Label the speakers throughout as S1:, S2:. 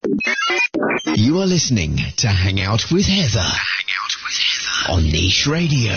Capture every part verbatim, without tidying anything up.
S1: You are listening to Hang Out with Heather. Hang Out with Heather on Niche Radio.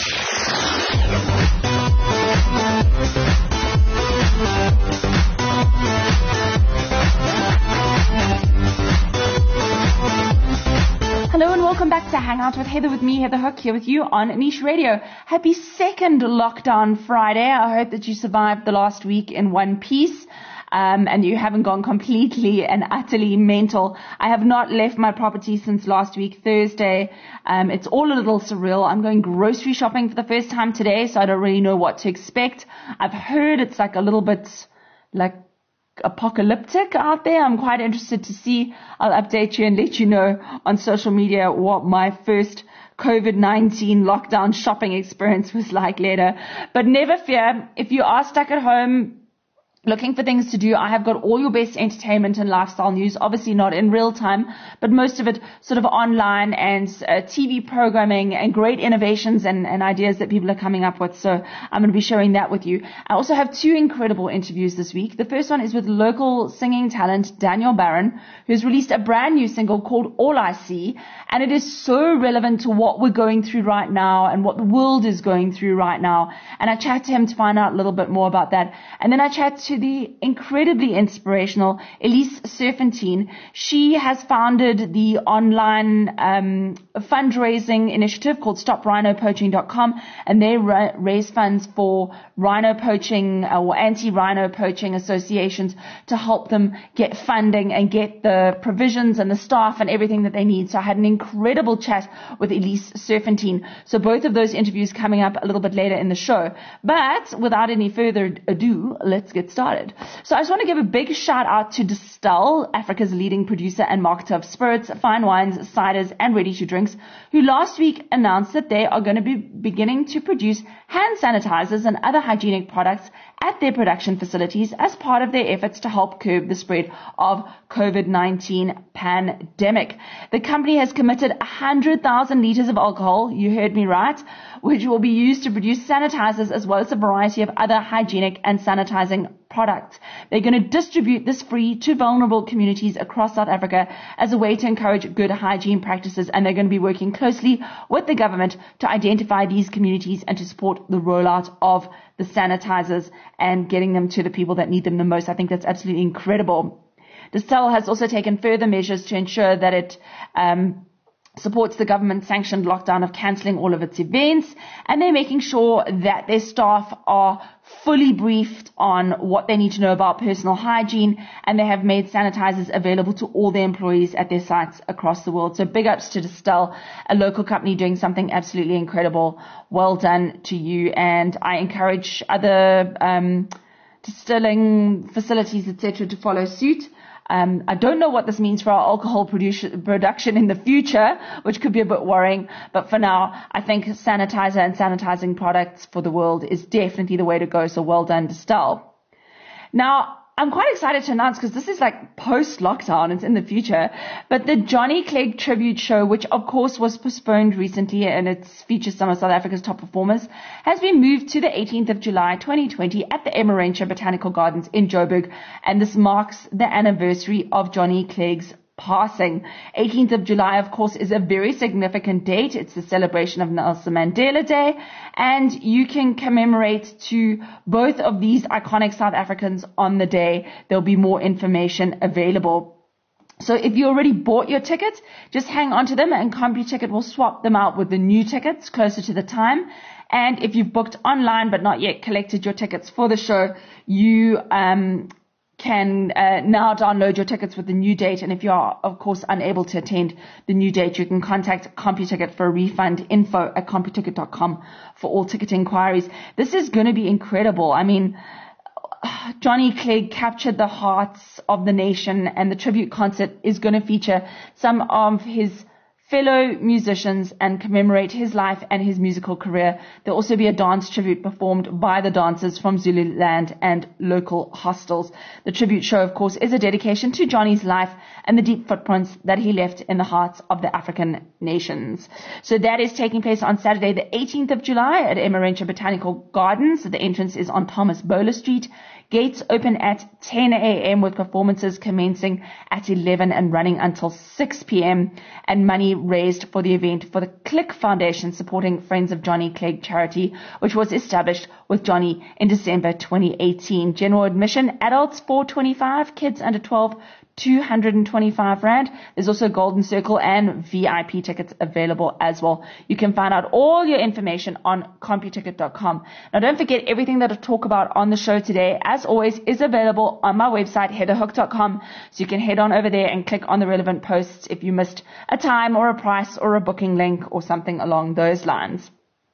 S2: Hello and welcome back to Hang Out with Heather with me, Heather Hook, here with you on Niche Radio. Happy second lockdown Friday. I hope that you survived the last week in one piece. Um, and you haven't gone completely and utterly mental. I have not left my property since last week, Thursday. Um, it's all a little surreal. I'm going grocery shopping for the first time today, so I don't really know what to expect. I've heard it's like a little bit like apocalyptic out there. I'm quite interested to see. I'll update you and let you know on social media what my first COVID nineteen lockdown shopping experience was like later. But never fear, if you are stuck at home, looking for things to do, I have got all your best entertainment and lifestyle news, obviously not in real time, but most of it sort of online and uh, T V programming and great innovations and, and ideas that people are coming up with. So I'm going to be sharing that with you. I also have two incredible interviews this week. The first one is with local singing talent Daniel Barron, who's released a brand new single called All I See. And it is so relevant to what we're going through right now and what the world is going through right now. And I chat to him to find out a little bit more about that. And then I chat to the incredibly inspirational Elise Serpentine. She has founded the online um, fundraising initiative called stop rhino poaching dot com, and they ra- raise funds for rhino poaching or anti-rhino poaching associations to help them get funding and get the provisions and the staff and everything that they need. So I had an incredible chat with Elise Serpentine. So both of those interviews coming up a little bit later in the show. But without any further ado, let's get started. So I just want to give a big shout out to Distell, Africa's leading producer and marketer of spirits, fine wines, ciders, and ready-to-drinks, who last week announced that they are going to be beginning to produce hand sanitizers and other hygienic products at their production facilities as part of their efforts to help curb the spread of COVID nineteen pandemic. The company has committed one hundred thousand liters of alcohol, you heard me right, which will be used to produce sanitizers as well as a variety of other hygienic and sanitizing products. They're going to distribute this free to vulnerable communities across South Africa as a way to encourage good hygiene practices, and they're going to be working closely with the government to identify these communities and to support the rollout of the sanitizers and getting them to the people that need them the most. I think that's absolutely incredible. Distell has also taken further measures to ensure that it um, supports the government-sanctioned lockdown of cancelling all of its events, and they're making sure that their staff are fully briefed on what they need to know about personal hygiene, and they have made sanitizers available to all their employees at their sites across the world. So big ups to Distell, a local company doing something absolutely incredible. Well done to you, and I encourage other um, distilling facilities, et cetera, to follow suit. Um, I don't know what this means for our alcohol produce, production in the future, which could be a bit worrying. But for now, I think sanitizer and sanitizing products for the world is definitely the way to go. So well done, Distell. Now, I'm quite excited to announce, because this is like post-lockdown, it's in the future, but the Johnny Clegg tribute show, which of course was postponed recently and it features some of South Africa's top performers, has been moved to the eighteenth of July twenty twenty at the Emmarentia Botanical Gardens in Joburg, and this marks the anniversary of Johnny Clegg's passing. eighteenth of July, of course, is a very significant date. It's the celebration of Nelson Mandela Day, and you can commemorate to both of these iconic South Africans on the day. There'll be more information available. So if you already bought your tickets, just hang on to them, and CompuTicket will swap them out with the new tickets closer to the time. And if you've booked online but not yet collected your tickets for the show, you um can uh, now download your tickets with the new date. And if you are, of course, unable to attend the new date, you can contact CompuTicket for a refund, info at CompuTicket dot com for all ticket inquiries. This is going to be incredible. I mean, Johnny Clegg captured the hearts of the nation, and the tribute concert is going to feature some of his fellow musicians and commemorate his life and his musical career. There'll also be a dance tribute performed by the dancers from Zululand and local hostels. The tribute show, of course, is a dedication to Johnny's life and the deep footprints that he left in the hearts of the African nations. So that is taking place on Saturday, the eighteenth of July at Emmarentia Botanical Gardens. The entrance is on Thomas Bowler Street. Gates open at ten a.m. with performances commencing at eleven and running until six p.m. and money raised for the event for the Click Foundation supporting Friends of Johnny Clegg charity, which was established with Johnny in December twenty eighteen. General admission, adults four twenty-five, kids under twelve, two hundred twenty-five rand. There's also Golden Circle and V I P tickets available as well. You can find out all your information on computicket dot com. Now don't forget, everything that I talk about on the show today, as always, is available on my website, heather hook dot com. So you can head on over there and click on the relevant posts if you missed a time or a price or a booking link or something along those lines.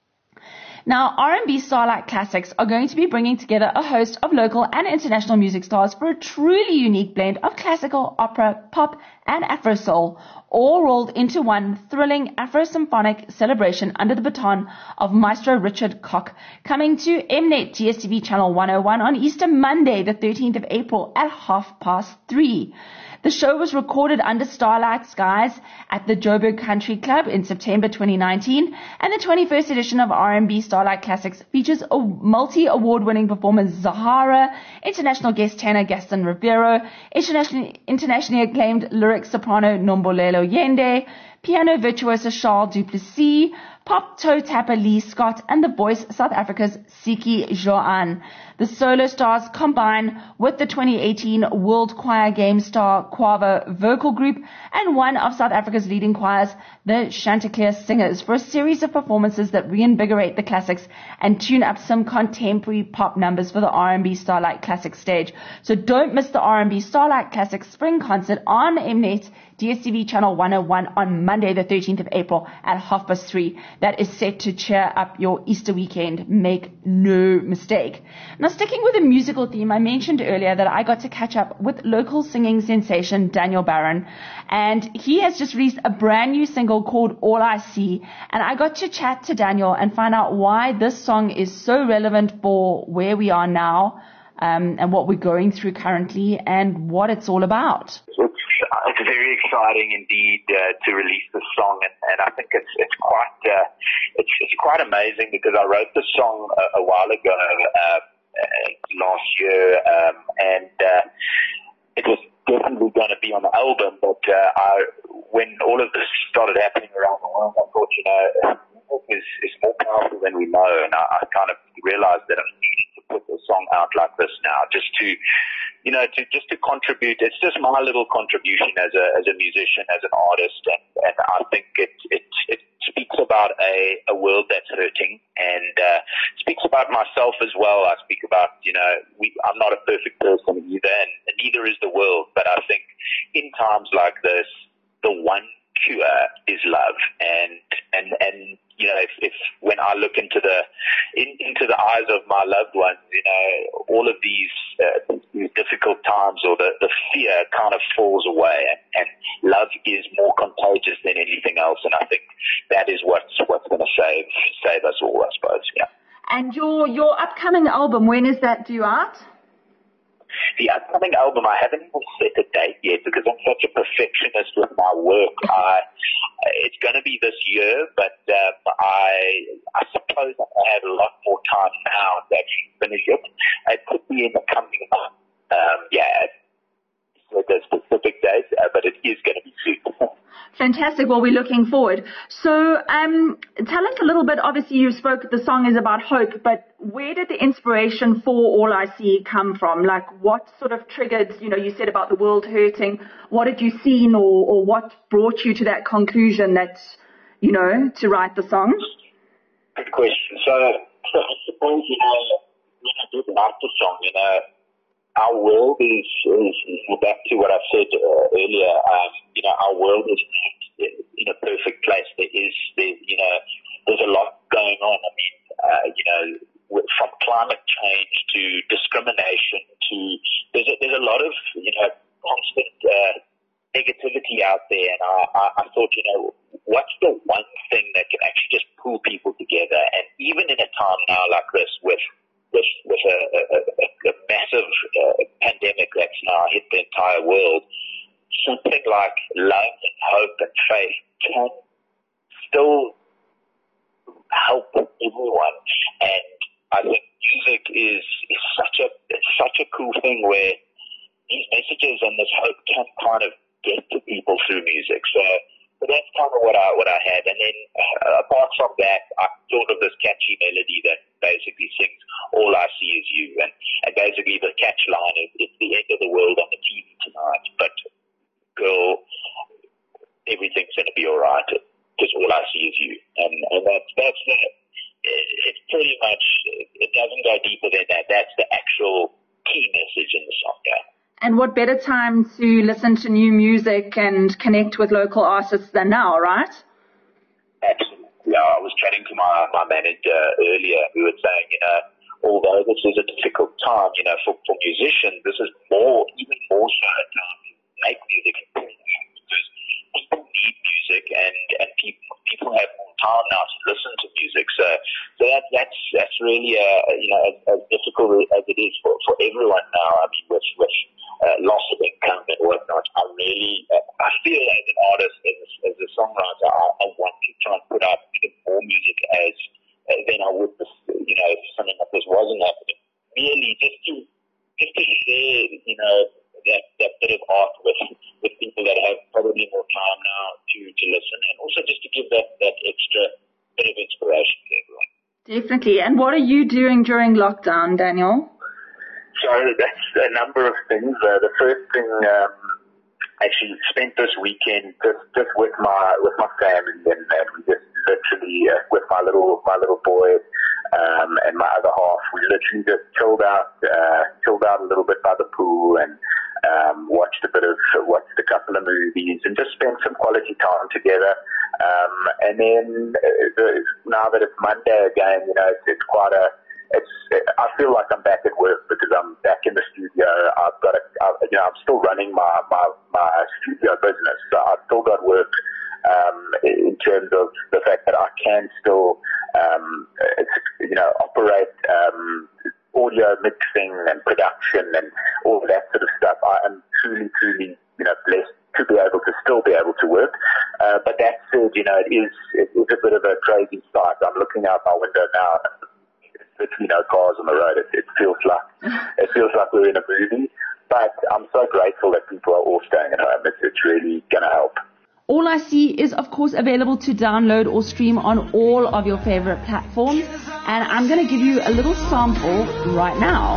S2: Now, R and B Starlight Classics are going to be bringing together a host of local and international music stars for a truly unique blend of classical, opera, pop, and Afro soul, all rolled into one thrilling Afro-symphonic celebration under the baton of Maestro Richard Koch, coming to Mnet D S T V Channel one oh one on Easter Monday, the thirteenth of April at half past three. The show was recorded under starlight skies at the Joburg Country Club in September twenty nineteen, and the twenty-first edition of R and B Starlight Classics features a multi-award-winning performer Zahara, international guest tenor Gaston Ribeiro, internationally, internationally acclaimed lyric soprano Nombolelo Yende, piano virtuoso Charles Duplessis, pop toe tapper Lee Scott, and the voice South Africa's Siki Joan. The solo stars combine with the twenty eighteen World Choir Game Star Quavo vocal group and one of South Africa's leading choirs, the Chanticleer Singers, for a series of performances that reinvigorate the classics and tune up some contemporary pop numbers for the R and B Starlight Classics stage. So don't miss the R and B Starlight Classics Spring Concert on Mnet D S T V Channel one oh one on Monday the thirteenth of April at half past three. That is set to cheer up your Easter weekend. Make no mistake. Now, sticking with the musical theme, I mentioned earlier that I got to catch up with local singing sensation Daniel Barron, and he has just released a brand new single called All I See, and I got to chat to Daniel and find out why this song is so relevant for where we are now, um, and what we're going through currently and what it's all about.
S3: It's very exciting indeed uh, to release this song, and, and I think it's it's quite uh, it's it's quite amazing because I wrote this song a, a while ago, uh, uh, last year, um, and uh, it was definitely going to be on the album. But uh, I, when all of this started happening around the world, I thought, you know, music is is more powerful than we know, and I, I kind of realized that I needed to put the song out like this now, just to. You know, to just to contribute. It's just my little contribution as a as a musician, as an artist, and, and I think it it it speaks about a a world that's hurting, and uh, speaks about myself as well. I speak about, you know, we, I'm not a perfect person either, and, and neither is the world. But I think in times like this, the one cure is love, and and and you know, if, if when I look into the in, into the eyes of my loved ones, you know, all of these, uh, these difficult times or the, the fear kind of falls away, and, and love is more contagious than anything else. And I think that is what's what's going to save save us all, I suppose. Yeah.
S2: And your your upcoming album, when is that due out?
S3: The upcoming album, I haven't even set a date yet because I'm such a perfectionist with my work. I, it's going to be this year, but um, I I suppose I have a lot more time now to actually finish it. It could be in the coming month. Um, yeah, so there's specific dates, uh, but it is going to be soon.
S2: Fantastic. Well, we're looking forward. So um, tell us a little bit. Obviously, you spoke, the song is about hope, but where did the inspiration for All I See come from? Like, what sort of triggered, you know, you said about the world hurting. What had you seen, or, or what brought you to that conclusion that, you know, to write the song?
S3: Good question. So, so I suppose, you know, when I did write the song, you know, our world is, is, is back to what I said uh, earlier, um, you know, our world is not in a perfect place. There is, there, you know, there's a lot going on. I mean, uh, you know, from climate change to discrimination to, there's a, there's a lot of, you know, constant uh, negativity out there. And I, I, I thought, you know, what's the one thing that can actually just pull people together? And even in a time now like this with, with, with a, a, a, a massive uh, pandemic that's now hit the entire world, something like love and hope and faith can still help everyone. And I think music is, is such a, it's such a cool thing where these messages and this hope can kind of get to people through music. So, so that's kind of what I, what I had. And then uh, apart from that, I thought of this catchy melody that basically sings, all I see is you. And, and basically the catch line is, it's the end of the world on the T V tonight, but girl, everything's going to be all right because all I see is you. And, and that's, that's the, it's pretty much, it doesn't go deeper than that. That's the actual key message in the song, yeah.
S2: And what better time to listen to new music and connect with local artists than now, right?
S3: Absolutely. Yeah, I was chatting to my, my manager earlier. We were saying, you know, although this is a difficult time, you know, for, for musicians, this is more, even more so a time to make music because people need music and, and people, people have more time now to listen to music. So, so that, that's, that's really, uh, you know, as, as difficult as it is for, for everyone now. I mean, with, with, Uh, loss of income and whatnot. I really, uh, I feel as an artist, as, as a songwriter, I, I want to try and put out even more music as uh, than I would, you know, if something like this wasn't happening. Really, just to just to share, you know, that that bit of art with with people that have probably more time now to to listen, and also just to give that that extra bit of inspiration to everyone.
S2: Definitely. And what are you doing during lockdown, Daniel?
S3: So that's a number of things. Uh, the first thing, um, actually spent this weekend just, just with my with my family, and, and we just literally uh, with my little my little boy um, and my other half, we literally just chilled out, uh, chilled out a little bit by the pool, and um, watched a bit of watched a couple of movies, and just spent some quality time together. Um, and then uh, now that it's Monday again, you know, it's, it's quite a It's. I feel like I'm back at work because I'm back in the studio. I've got, a, I, you know, I'm still running my, my, my studio business, so I've still got work um, in terms of the fact that I can still, um, you know, operate um, audio mixing and production and all of that sort of stuff. I am truly, truly, you know, blessed to be able to still be able to work. Uh, but that said, you know, it is it is a bit of a crazy start. I'm looking out my window now. Literally no cars on the road. It, it feels like it feels like we're in a movie. But I'm so grateful that people are all staying at home. It's, it's really going to help.
S2: All I See is, of course, available to download or stream on all of your favorite platforms. And I'm going to give you a little sample right now.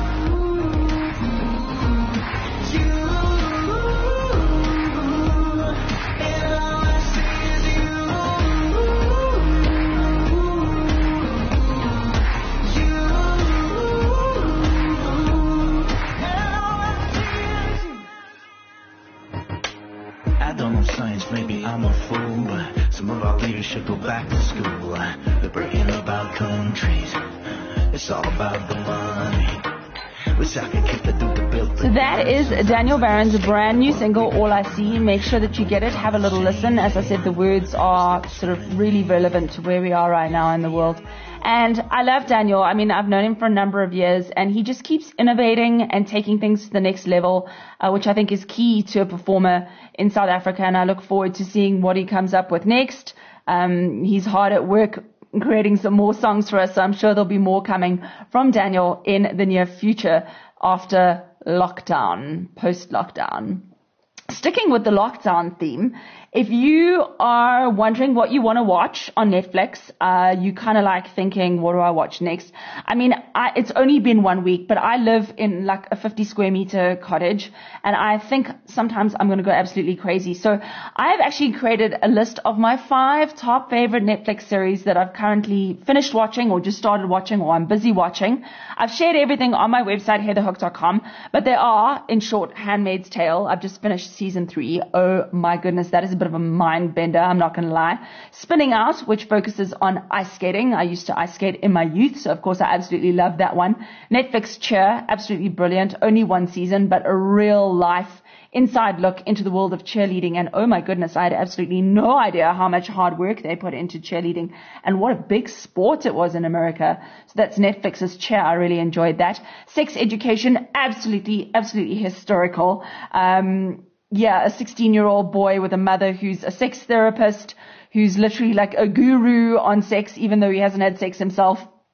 S4: Maybe I'm a fool, but some of our leaders should go back to school. They're breaking about countries. It's all about the money. Wish I could keep it through the building.
S2: So that is Daniel Barron's brand new single, All I See. Make sure that you get it. Have a little listen. As I said, the words are sort of really relevant to where we are right now in the world. And I love Daniel. I mean, I've known him for a number of years, and he just keeps innovating and taking things to the next level, uh, which I think is key to a performer in South Africa. And I look forward to seeing what he comes up with next. Um, he's hard at work creating some more songs for us, so I'm sure there'll be more coming from Daniel in the near future after lockdown, post-lockdown. Sticking with the lockdown theme, if you are wondering what you want to watch on Netflix, uh, you kind of like thinking, what do I watch next? I mean, I, it's only been one week, but I live in like a fifty square meter cottage, and I think sometimes I'm going to go absolutely crazy. So I have actually created a list of my five top favorite Netflix series that I've currently finished watching or just started watching or I'm busy watching. I've shared everything on my website, heather hook dot com, but there are, in short, Handmaid's Tale. I've just finished season three. Oh my goodness, that is a bit of a mind bender, I'm not going to lie. Spinning Out, which focuses on ice skating. I used to ice skate in my youth, so of course I absolutely love that one. Netflix Cheer, absolutely brilliant. Only one season, but a real life inside look into the world of cheerleading. And oh my goodness, I had absolutely no idea how much hard work they put into cheerleading and what a big sport it was in America. So that's Netflix's Cheer. I really enjoyed that. Sex Education, absolutely, absolutely historical. Um, yeah, a sixteen-year-old boy with a mother who's a sex therapist, who's literally like a guru on sex, even though he hasn't had sex himself.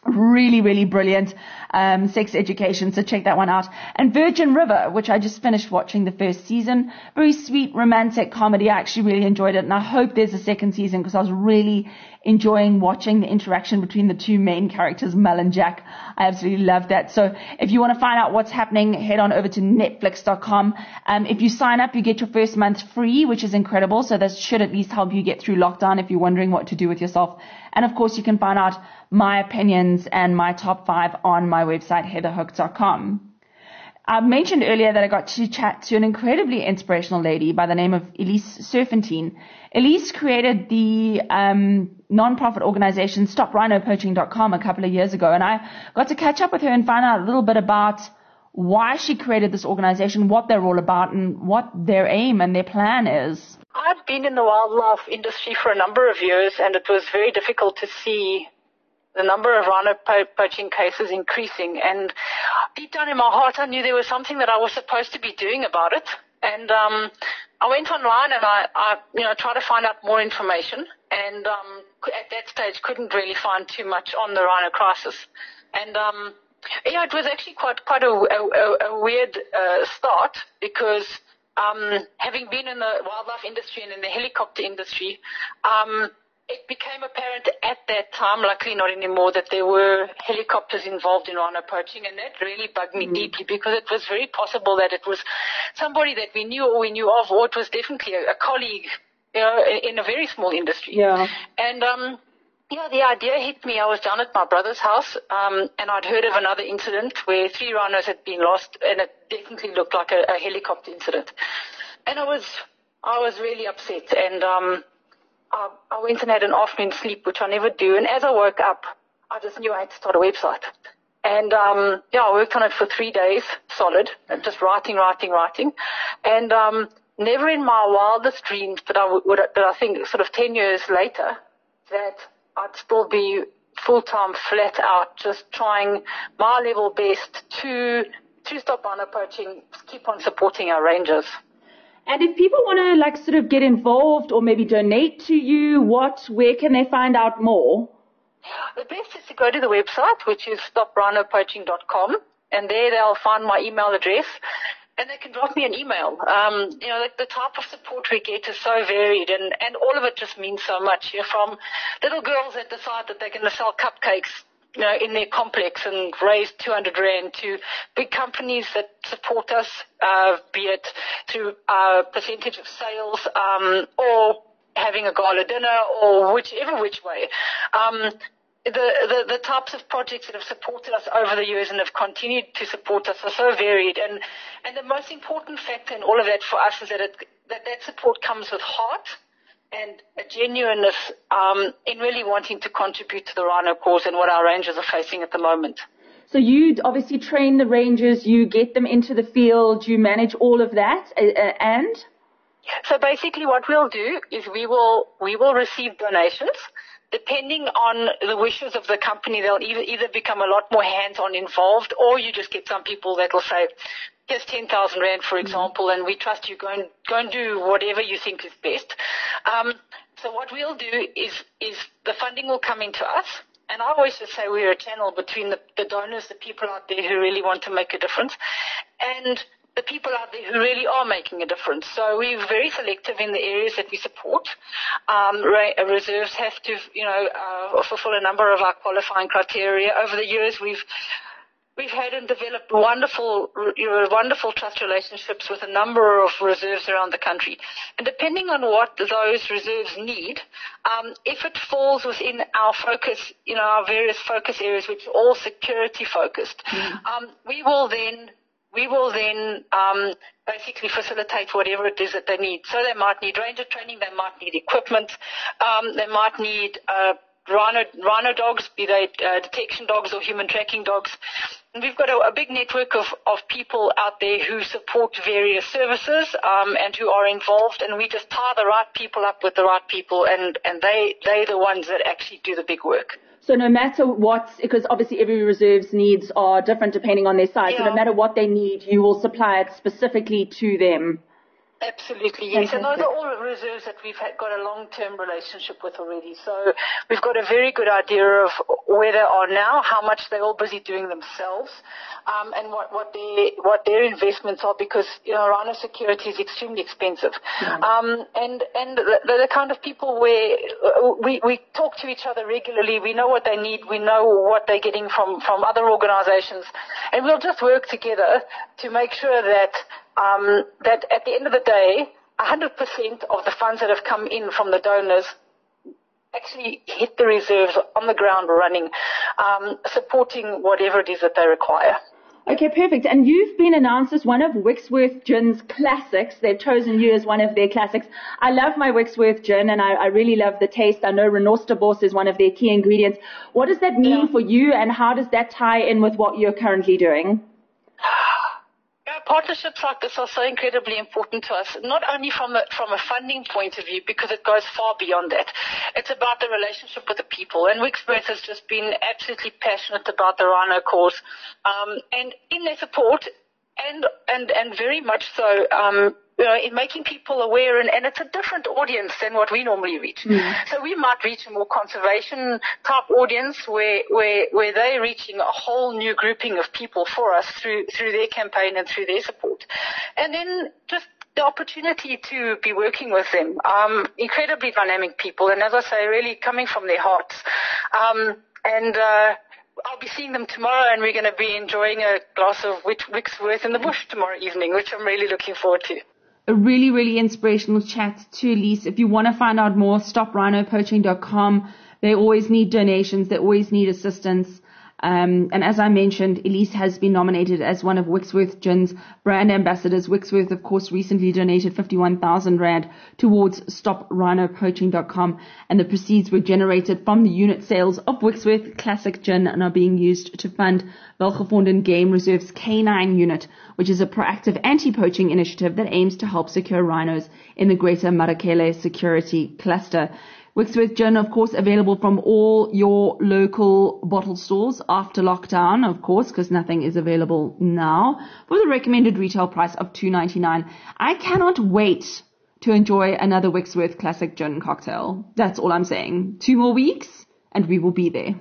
S2: Really, really brilliant um, sex education, so check that one out. And Virgin River, which I just finished watching the first season. Very sweet, romantic comedy. I actually really enjoyed it, and I hope there's a second season because I was really enjoying watching the interaction between the two main characters, Mel and Jack. I absolutely loved that. So if you want to find out what's happening, head on over to netflix dot com. Um, if you sign up, you get your first month free, which is incredible. So that should at least help you get through lockdown if you're wondering what to do with yourself. And of course, you can find out my opinions and my top five on my website, heather hook dot com. I mentioned earlier that I got to chat to an incredibly inspirational lady by the name of Elise Serpentine. Elise created the um, non-profit organization stop rhino poaching dot com a couple of years ago, and I got to catch up with her and find out a little bit about why she created this organization, what they're all about, and what their aim and their plan is.
S5: I've been in the wildlife industry for a number of years, and it was very difficult to see the number of rhino po- poaching cases increasing. And deep down in my heart, I knew there was something that I was supposed to be doing about it. And um, I went online and I, I, you know, tried to find out more information. And um, at that stage, couldn't really find too much on the rhino crisis. And um, yeah, it was actually quite quite a, a, a weird uh, start because um, having been in the wildlife industry and in the helicopter industry, um, it became apparent at that time, luckily not anymore, that there were helicopters involved in rhino poaching, and that really bugged me mm. deeply because it was very possible that it was somebody that we knew or we knew of, or it was definitely a, a colleague, you know, in, in a very small industry.
S2: Yeah.
S5: And um, yeah, the idea hit me. I was down at my brother's house, um, and I'd heard of another incident where three rhinos had been lost, and it definitely looked like a, a helicopter incident. And I was, I was really upset, and um. I, I went and had an afternoon sleep, which I never do. And as I woke up, I just knew I had to start a website. And, um, yeah, I worked on it for three days, solid, just writing, writing, writing. And, um, never in my wildest dreams did I, would, did I think sort of ten years later that I'd still be full-time, flat out, just trying my level best to, to stop rhino poaching, keep on supporting our rangers.
S2: And if people want to like sort of get involved or maybe donate to you, what, where can they find out more?
S5: The best is to go to the website, which is stop rhino poaching dot com, and there they'll find my email address, and they can drop me an email. Um, you know, the, the type of support we get is so varied, and, and all of it just means so much. You're from little girls that decide that they're going to sell cupcakes, you know, in their complex and raise two hundred rand, to big companies that support us, uh, be it through a percentage of sales, um, or having a gala dinner, or whichever which way. Um, the, the, the types of projects that have supported us over the years and have continued to support us are so varied. And, and the most important factor in all of that for us is that it, that, that support comes with heart and a genuineness um, in really wanting to contribute to the rhino cause and what our rangers are facing at the moment.
S2: So you obviously train the rangers, you get them into the field, you manage all of that, uh, and?
S5: So basically what we'll do is we will we will receive donations. Depending on the wishes of the company, they'll either, either become a lot more hands-on involved, or you just get some people that will say, here's ten thousand rand, for example, and we trust you, go and, go and do whatever you think is best. Um, so what we'll do is, is the funding will come into us, and I always just say we're a channel between the, the donors, the people out there who really want to make a difference, and the people out there who really are making a difference. So we're very selective in the areas that we support. Um, re- reserves have to, you know, uh, fulfill a number of our qualifying criteria. Over the years, we've We've had and developed wonderful, you know, wonderful trust relationships with a number of reserves around the country. And depending on what those reserves need, um, if it falls within our focus, you know, our various focus areas, which are all security focused, mm. um, we will then we will then um, basically facilitate whatever it is that they need. So they might need ranger training, they might need equipment, um, they might need uh, rhino, rhino dogs, be they uh, detection dogs or human tracking dogs. And we've got a, a big network of, of people out there who support various services um, and who are involved, and we just tie the right people up with the right people, and, and they, they're the ones that actually do the big work.
S2: So no matter what, because obviously every reserve's needs are different depending on their size,
S5: yeah.
S2: so no matter what they need, you will supply it specifically to them.
S5: Absolutely, yes. And those are all reserves that we've had, got a long-term relationship with already. So we've got a very good idea of where they are now, how much they're all busy doing themselves, um, and what, what their what their investments are, because, you know, rhino security is extremely expensive. Mm-hmm. Um, and and they're the kind of people where we, we talk to each other regularly. We know what they need. We know what they're getting from, from other organizations. And we'll just work together to make sure that Um, that at the end of the day, one hundred percent of the funds that have come in from the donors actually hit the reserves on the ground running, um, supporting whatever it is that they require.
S2: Okay, perfect. And you've been announced as one of Wixworth Gin's classics. They've chosen you as one of their classics. I love my Wixworth Gin, and I, I really love the taste. I know Renosterbosch is one of their key ingredients. What does that mean yeah. for you, and how does that tie in with what you're currently doing?
S5: Partnerships like this are so incredibly important to us, not only from a, from a funding point of view, because it goes far beyond that. It's about the relationship with the people, and Wixworth has just been absolutely passionate about the rhino cause, um, and in their support, and and and very much so, um, you know, in making people aware, and, and it's a different audience than what we normally reach. Mm. So we might reach a more conservation type audience where, where, where they're reaching a whole new grouping of people for us through, through their campaign and through their support. And then just the opportunity to be working with them, um, incredibly dynamic people. And as I say, really coming from their hearts. Um, and, uh, I'll be seeing them tomorrow, and we're going to be enjoying a glass of Wixworth in the bush tomorrow evening, which I'm really looking forward to.
S2: A really, really inspirational chat to Elise. If you want to find out more, stop rhino poaching dot com. They always need donations. They always need assistance. Um, and as I mentioned, Elise has been nominated as one of Wixworth Gin's brand ambassadors. Wixworth, of course, recently donated fifty-one thousand rand towards stop rhino poaching dot com, and the proceeds were generated from the unit sales of Wixworth Classic Gin and are being used to fund Welgevonden Game Reserve's K nine unit, which is a proactive anti-poaching initiative that aims to help secure rhinos in the greater Marakele security cluster. Wixworth Gin, of course, available from all your local bottle stores after lockdown, of course, because nothing is available now, for the recommended retail price of two ninety-nine. I cannot wait to enjoy another Wixworth Classic Gin cocktail. That's all I'm saying. Two more weeks, and we will be there.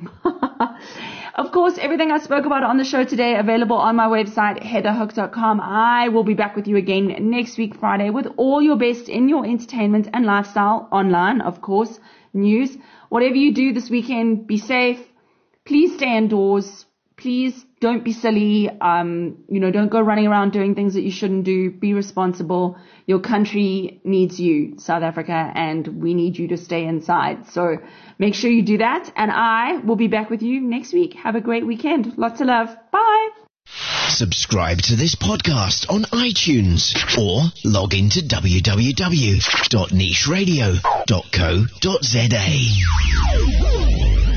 S2: Of course, everything I spoke about on the show today available on my website, heather hook dot com. I will be back with you again next week, Friday, with all your best in your entertainment and lifestyle online, of course, news. Whatever you do this weekend, be safe. Please stay indoors. Please don't be silly. Um, you know, don't go running around doing things that you shouldn't do. Be responsible. Your country needs you, South Africa, and we need you to stay inside. So make sure you do that. And I will be back with you next week. Have a great weekend. Lots of love. Bye.
S1: Subscribe to this podcast on iTunes or log into w w w dot niche radio dot co dot za.